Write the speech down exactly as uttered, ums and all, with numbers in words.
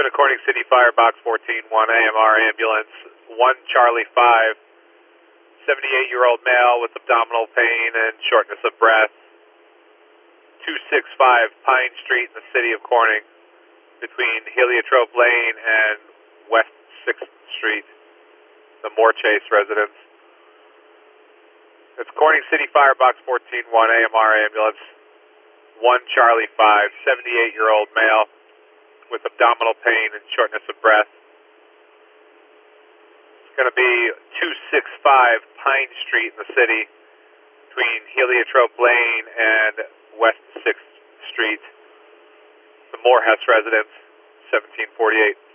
been a Corning City Fire Box fourteen one A M R ambulance, one Charlie five, seventy-eight-year-old male with abdominal pain and shortness of breath, two sixty-five Pine Street in the city of Corning, between Heliotrope Lane and West sixth Street, the Moorchase residence. It's Corning City Fire Box fourteen one A M R ambulance, one Charlie five, seventy-eight-year-old male with abdominal pain and shortness of breath. It's going to be two sixty-five Pine Street in the city, between Heliotrope Lane and West sixth Street, the Moorhouse residence, seventeen forty-eight.